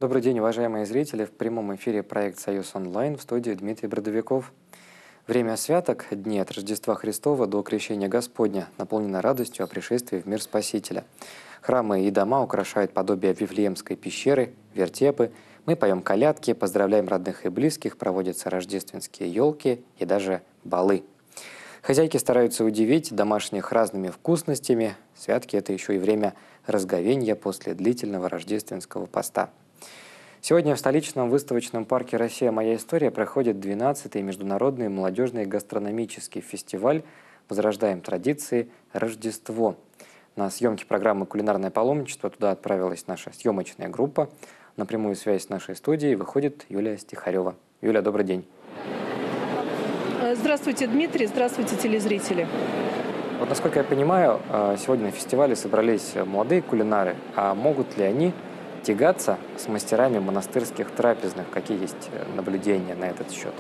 Добрый день, уважаемые зрители. В прямом эфире проект «Союз онлайн», в студии Дмитрий Бродовиков. Время святок, дни от Рождества Христова до Крещения Господня, наполнено радостью о пришествии в мир Спасителя. Храмы и дома украшают подобие Вифлеемской пещеры, вертепы. Мы поем колядки, поздравляем родных и близких, проводятся рождественские елки и даже балы. Хозяйки стараются удивить домашних разными вкусностями. Святки – это еще и время разговенья после длительного рождественского поста. Сегодня в столичном выставочном парке «Россия. Моя история» проходит 12-й международный молодежный гастрономический фестиваль «Возрождаем традиции. Рождество». На съемки программы «Кулинарное паломничество» туда отправилась наша съемочная группа. На прямую связь с нашей студией выходит Юлия Стихарева. Юля, добрый день. Здравствуйте, Дмитрий. Здравствуйте, телезрители. Вот, насколько я понимаю, сегодня на фестивале собрались молодые кулинары. А могут ли они тягаться с мастерами монастырских трапезных? Какие есть наблюдения на этот счет?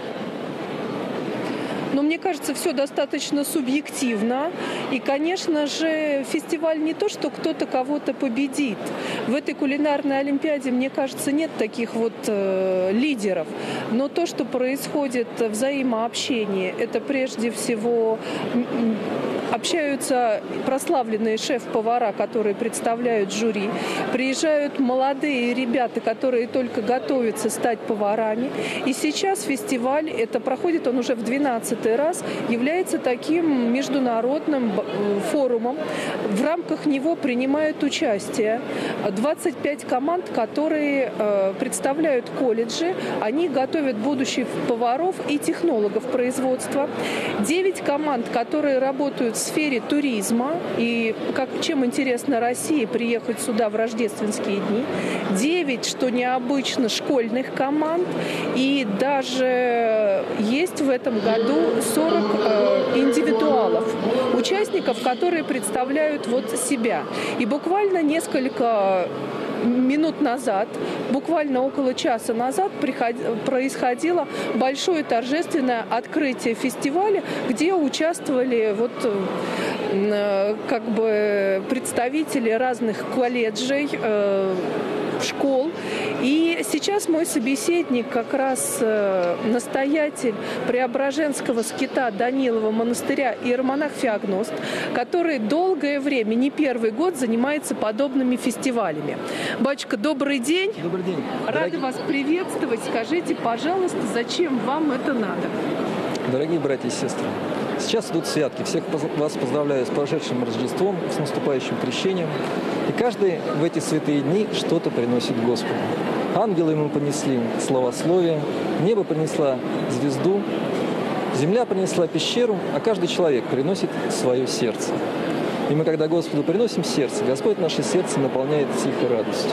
Но мне кажется, все достаточно субъективно. И, конечно же, фестиваль не то, что кто-то кого-то победит. В этой кулинарной олимпиаде, мне кажется, нет таких вот лидеров. Но то, что происходит взаимообщение, это прежде всего общаются прославленные шеф-повара, которые представляют жюри. Приезжают молодые ребята, которые только готовятся стать поварами. И сейчас фестиваль, это проходит он уже в 12-й раз, является таким международным форумом. В рамках него принимают участие 25 команд, которые представляют колледжи. Они готовят будущих поваров и технологов производства. 9 команд, которые работают в сфере туризма. И чем интересно России приехать сюда в рождественские дни. 9, что необычно, школьных команд. И даже есть в этом году 40 индивидуалов, участников, которые представляют вот себя. И буквально несколько минут назад, буквально около часа назад, происходило большое торжественное открытие фестиваля, где участвовали представители разных колледжей, школ. И сейчас мой собеседник, как раз настоятель Преображенского скита Данилова монастыря иеромонах Феогност, который долгое время, не первый год, занимается подобными фестивалями. Батюшка, добрый день. Добрый день. Рада вас приветствовать. Скажите, пожалуйста, зачем вам это надо? Дорогие братья и сестры, сейчас идут святки. Всех вас поздравляю с прошедшим Рождеством, с наступающим крещением. И каждый в эти святые дни что-то приносит Господу. Ангелы ему понесли словословие, небо принесла звезду, земля принесла пещеру, а каждый человек приносит свое сердце. И мы, когда Господу приносим сердце, Господь наше сердце наполняет тихой радостью.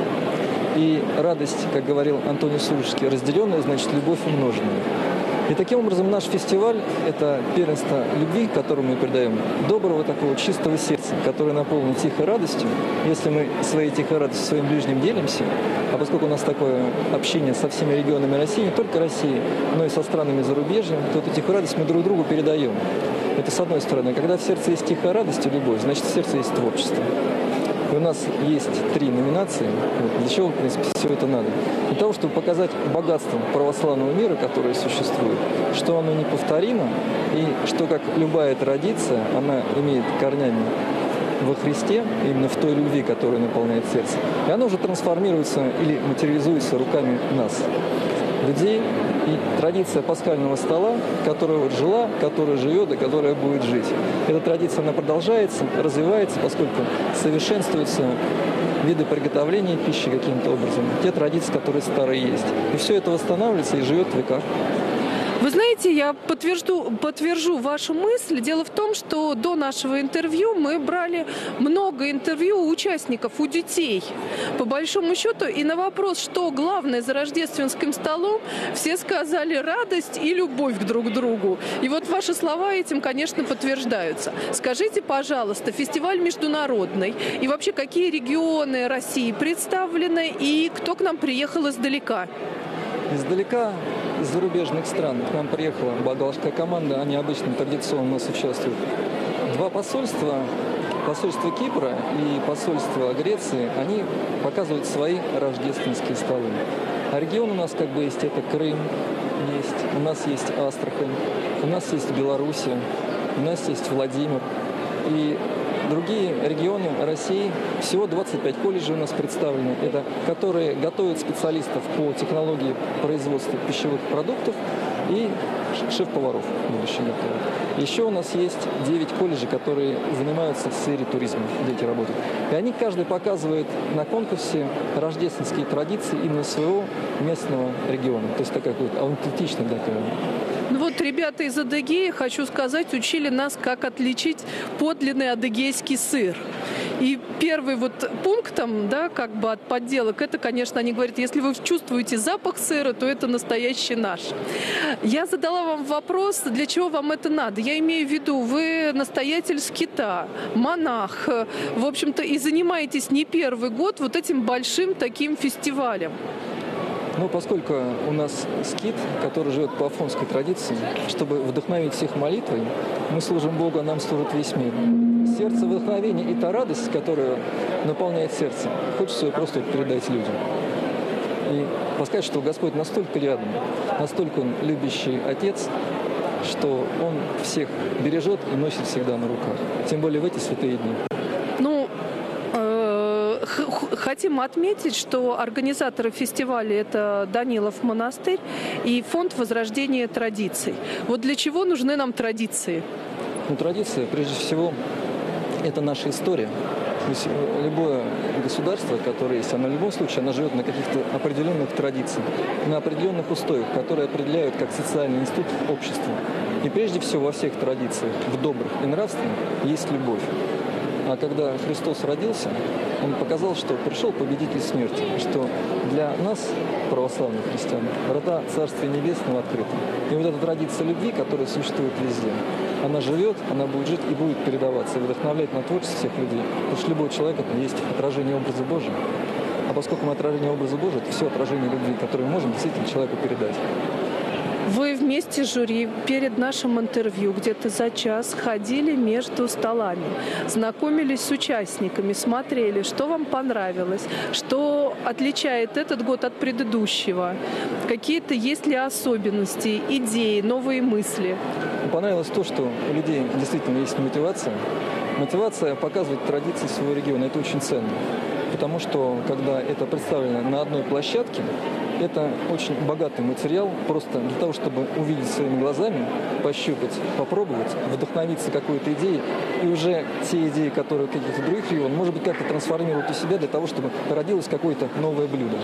И радость, как говорил Антоний Сурожский, разделенная, значит, любовь умноженная. И таким образом наш фестиваль – это первенство любви, которому мы придаем, доброго такого чистого сердца, которое наполнено тихой радостью. Если мы своей тихой радостью своим ближним делимся, а поскольку у нас такое общение со всеми регионами России, не только России, но и со странами зарубежья, то эту тихую радость мы друг другу передаем. Это с одной стороны. Когда в сердце есть тихая радость и любовь, значит, в сердце есть творчество. И у нас есть 3 номинации. Для чего, в принципе, все это надо? Для того, чтобы показать богатство православного мира, которое существует, что оно неповторимо, и что, как любая традиция, она имеет корнями во Христе, именно в той любви, которая наполняет сердце. И она уже трансформируется или материализуется руками нас, людей. И традиция пасхального стола, которая вот жила, которая живет и которая будет жить. Эта традиция, она продолжается, развивается, поскольку совершенствуются виды приготовления пищи каким-то образом, те традиции, которые старые есть. И все это восстанавливается и живет в веках. Вы знаете, я подтвержу вашу мысль. Дело в том, что до нашего интервью мы брали много интервью у участников, у детей. По большому счету, и на вопрос, что главное за рождественским столом, все сказали радость и любовь друг к другу. И вот ваши слова этим, конечно, подтверждаются. Скажите, пожалуйста, фестиваль международный, и вообще какие регионы России представлены, и кто к нам приехал издалека? Издалека, из зарубежных стран, к нам приехала богословская команда, они обычно традиционно у нас участвуют. 2 посольства посольство Кипра и посольство Греции, они показывают свои рождественские столы. А регион у нас как бы есть, это Крым, есть, у нас есть Астрахань, у нас есть Белоруссия, у нас есть Владимир. И другие регионы России, всего 25 колледжей у нас представлены, это, которые готовят специалистов по технологии производства пищевых продуктов и шеф-поваров будущих готовят. Еще у нас есть 9 колледжей, которые занимаются в сфере туризма, дети работают. И они каждый показывает на конкурсе рождественские традиции именно своего местного региона. То есть такая какая-то аутентичная такая. Ну вот ребята из Адыгеи, хочу сказать, учили нас, как отличить подлинный адыгейский сыр. И первый вот пунктом, да, как бы от подделок, это, конечно, они говорят, если вы чувствуете запах сыра, то это настоящий наш. Я задала вам вопрос, для чего вам это надо. Я имею в виду, вы настоятель скита, монах, в общем-то, и занимаетесь не первый год вот этим большим таким фестивалем. Ну, поскольку у нас скит, который живет по афонской традиции, чтобы вдохновить всех молитвой, мы служим Богу, а нам служит весь мир. Сердце вдохновения и та радость, которая наполняет сердце, хочется ее просто передать людям. И сказать, что Господь настолько рядом, настолько Он любящий Отец, что Он всех бережет и носит всегда на руках. Тем более в эти святые дни. Хотим отметить, что организаторы фестиваля – это Данилов монастырь и фонд возрождения традиций. Вот для чего нужны нам традиции? Ну, традиция, прежде всего, это наша история. То есть любое государство, которое есть, оно в любом случае оно живет на каких-то определенных традициях, на определенных устоях, которые определяют как социальный институт общества. И прежде всего во всех традициях, в добрых и нравственных, есть любовь. А когда Христос родился, Он показал, что пришел победитель смерти, что для нас, православных христиан, врата Царствия Небесного открыты. И вот эта традиция любви, которая существует везде, она живет, она будет жить и будет передаваться, и вдохновлять на творчество всех людей. Потому что любой человек – это есть отражение образа Божия. А поскольку мы отражение образа Божия, это все отражение любви, которое мы можем действительно человеку передать. Вы вместе с жюри перед нашим интервью где-то за час ходили между столами, знакомились с участниками, смотрели, что вам понравилось, что отличает этот год от предыдущего, какие-то есть ли особенности, идеи, новые мысли. Понравилось то, что у людей действительно есть мотивация. Мотивация показывать традиции своего региона. Это очень ценно. Потому что, когда это представлено на одной площадке, это очень богатый материал просто для того, чтобы увидеть своими глазами, пощупать, попробовать, вдохновиться какой-то идеей. И уже те идеи, которые каких-то других регионов, может быть, как-то трансформировать у себя для того, чтобы родилось какое-то новое блюдо.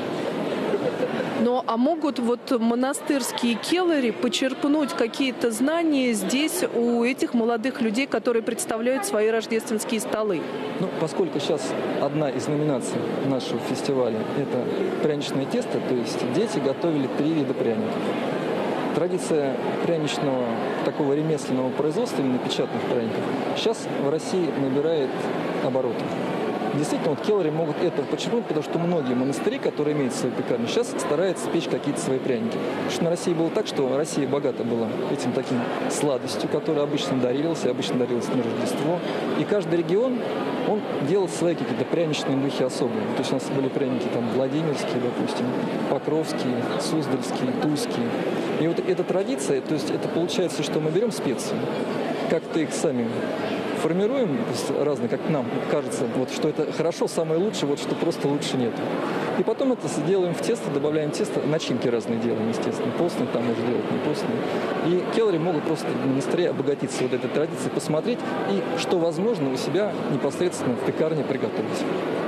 Ну, а могут вот монастырские келлери почерпнуть какие-то знания здесь у этих молодых людей, которые представляют свои рождественские столы? Ну, поскольку сейчас одна из номинаций нашего фестиваля – это пряничное тесто, то есть дети готовили 3 вида пряников. Традиция пряничного, такого ремесленного производства, именно печатных пряников, сейчас в России набирает обороты. Действительно, вот келлери могут это почерпнуть, потому что многие монастыри, которые имеют свои пекарни, сейчас стараются печь какие-то свои пряники. Потому что на России было так, что Россия богата была этим таким сладостью, которая обычно дарилась, и обычно дарилась на Рождество. И каждый регион, он делал свои какие-то пряничные духи особые. То есть у нас были пряники там владимирские, допустим, покровские, суздальские, тульские. И вот эта традиция, то есть это получается, что мы берем специи, как-то их сами формируем разные, как нам кажется, вот, что это хорошо, самое лучшее, вот что просто лучше нет. И потом это делаем в тесто, добавляем тесто, начинки разные делаем, естественно. Постные там можно делать, не постные. И келлери могут просто быстрее обогатиться вот этой традицией, посмотреть и, что возможно, у себя непосредственно в пекарне приготовить.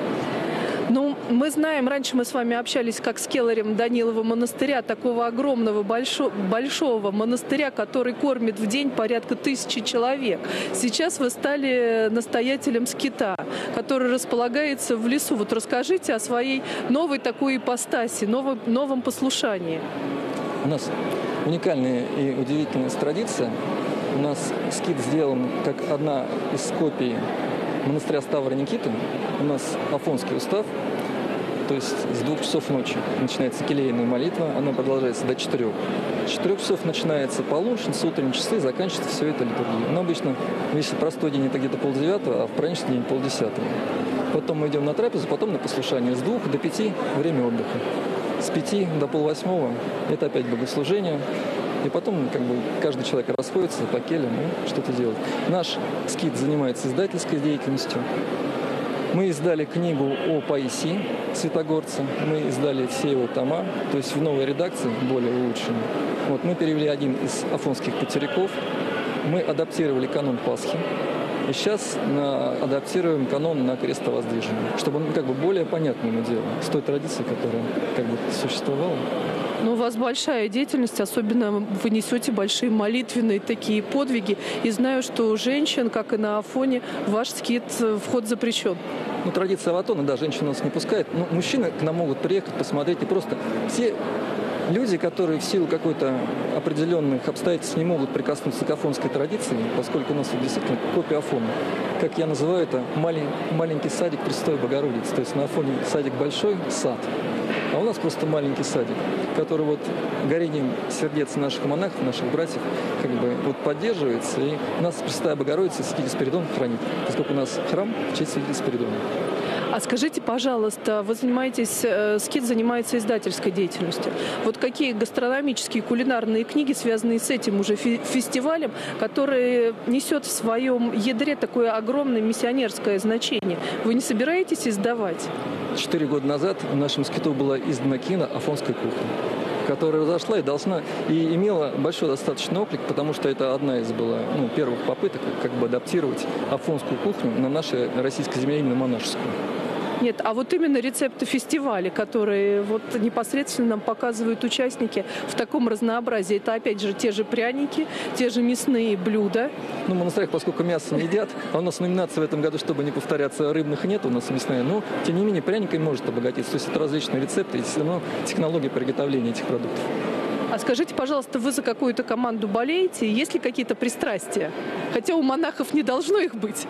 Ну, мы знаем, раньше мы с вами общались как с келлерем Данилова монастыря, такого огромного, большого монастыря, который кормит в день порядка 1000 человек. Сейчас вы стали настоятелем скита, который располагается в лесу. Вот расскажите о своей новой такой ипостаси, новом послушании. У нас уникальная и удивительная традиция. У нас скит сделан как одна из копий монастыря Ставра Никиты. У нас Афонский устав. то есть с 2 часов ночи начинается келейная молитва, она продолжается до 4. С 4 часов начинается полуночница, утренние часы, заканчивается все это литургией. Но обычно, если простой день, это где-то 8:30, а в праздничный день 9:30. Потом мы идем на трапезу, потом на послушание. С 2 до 5 время отдыха. С 5 до 7:30 это опять богослужение. И потом каждый человек расходится по келям и что-то делает. Наш скит занимается издательской деятельностью. Мы издали книгу о Паисии Святогорца. Мы издали все его тома, то есть в новой редакции, более улучшенной. Вот, мы перевели один из афонских потеряков. Мы адаптировали канон Пасхи. И сейчас адаптируем канон на крестовоздвижение, чтобы он более понятным мы делали с той традицией, которая существовала. Но у вас большая деятельность, особенно вы несете большие молитвенные такие подвиги. И знаю, что у женщин, как и на Афоне, в ваш скит вход запрещен. Традиция Аватона, да, женщин нас не пускает. Но мужчины к нам могут приехать, посмотреть. И просто все люди, которые в силу какой-то определенных обстоятельств не могут прикоснуться к афонской традиции, поскольку у нас действительно копия Афона. Как я называю это, маленький садик Пресвятой Богородицы. То есть на Афоне садик большой, сад. А у нас просто маленький садик, который горением сердец наших монахов, наших братьев, поддерживается. И нас Пресвятая Богородица и Святитель Спиридон хранит, поскольку у нас храм в честь Святителя Спиридона. А скажите, пожалуйста, вы скит занимается издательской деятельностью. Вот какие гастрономические, кулинарные книги, связанные с этим уже фестивалем, который несет в своем ядре такое огромное миссионерское значение, вы не собираетесь издавать? 4 года назад в нашем скиту была издана книга «Афонская кухня», которая разошла и имела большой достаточно отклик, потому что это одна из была первых попыток адаптировать афонскую кухню на нашей российской земле, именно монашескую. Нет, а вот именно рецепты фестиваля, которые непосредственно нам показывают участники в таком разнообразии, это опять же те же пряники, те же мясные блюда. В монастырях, поскольку мясо не едят, а у нас номинация в этом году, чтобы не повторяться, рыбных нет, у нас мясная, но тем не менее пряниками может обогатиться. То есть это различные рецепты и все равно технология приготовления этих продуктов. А скажите, пожалуйста, вы за какую-то команду болеете? Есть ли какие-то пристрастия? Хотя у монахов не должно их быть.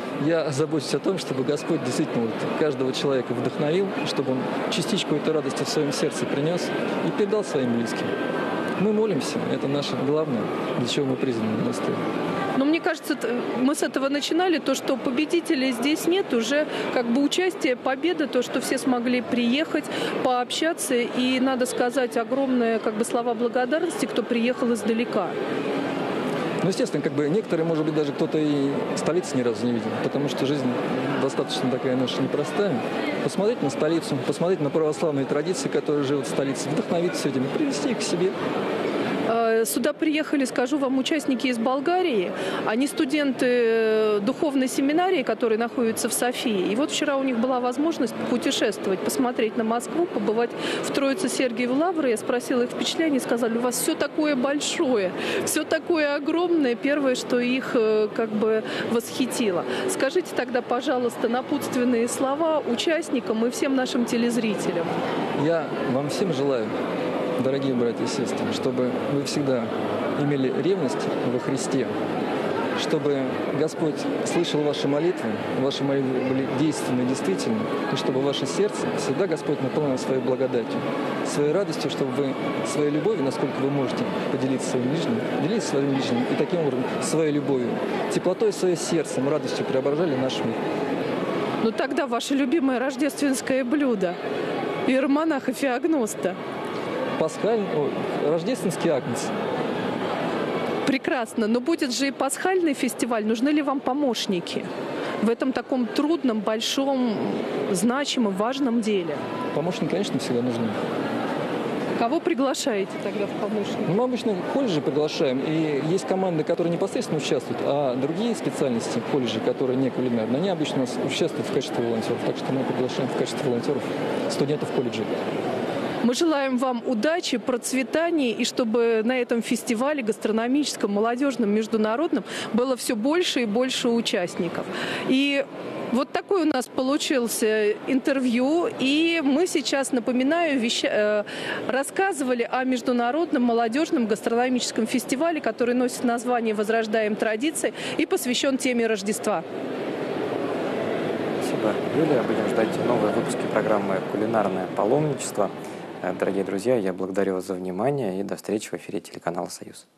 Я забочусь о том, чтобы Господь действительно каждого человека вдохновил, чтобы он частичку этой радости в своем сердце принес и передал своим близким. Мы молимся, это наше главное, для чего мы призваны в монастыре. Но мне кажется, мы с этого начинали, то, что победителей здесь нет, уже участие, победа, то, что все смогли приехать, пообщаться, и, надо сказать, огромные слова благодарности, кто приехал издалека. Естественно, некоторые, может быть, даже кто-то и столицы ни разу не видел, потому что жизнь достаточно такая наша непростая. Посмотреть на столицу, посмотреть на православные традиции, которые живут в столице, вдохновиться этим и привести их к себе. Сюда приехали, скажу вам, участники из Болгарии. Они студенты духовной семинарии, которые находятся в Софии. И вчера у них была возможность путешествовать, посмотреть на Москву, побывать в Троице-Сергиевой Лавре. Я спросила их впечатления, сказали, у вас все такое большое, все такое огромное. Первое, что их восхитило. Скажите тогда, пожалуйста, напутственные слова участникам и всем нашим телезрителям. Я вам всем желаю, дорогие братья и сестры, чтобы вы всегда имели ревность во Христе, чтобы Господь слышал ваши молитвы были действенны, действительны, и чтобы ваше сердце всегда Господь наполнил своей благодатью, своей радостью, чтобы вы своей любовью, насколько вы можете поделиться своим ближним, делиться своим ближним, и таким образом своей любовью, теплотой своим сердцем, радостью преображали наш мир. Тогда ваше любимое рождественское блюдо – иеромонаха Феогноста. Рождественский агнец. Прекрасно. Но будет же и пасхальный фестиваль. Нужны ли вам помощники в этом таком трудном, большом, значимом, важном деле? Помощники, конечно, всегда нужны. Кого приглашаете тогда в помощники? Мы обычно колледжи приглашаем, и есть команды, которые непосредственно участвуют, а другие специальности колледжи, которые не кулинарные, они обычно участвуют в качестве волонтеров. Так что мы приглашаем в качестве волонтеров студентов колледжей. Мы желаем вам удачи, процветания, и чтобы на этом фестивале гастрономическом, молодежном, международном было все больше и больше участников. И вот такой у нас получился интервью, и мы сейчас, напоминаю, рассказывали о международном молодежном гастрономическом фестивале, который носит название «Возрождаем традиции» и посвящен теме Рождества. Спасибо, Юлия. Будем ждать новые выпуски программы «Кулинарное паломничество». Дорогие друзья, я благодарю вас за внимание и до встречи в эфире телеканала «Союз».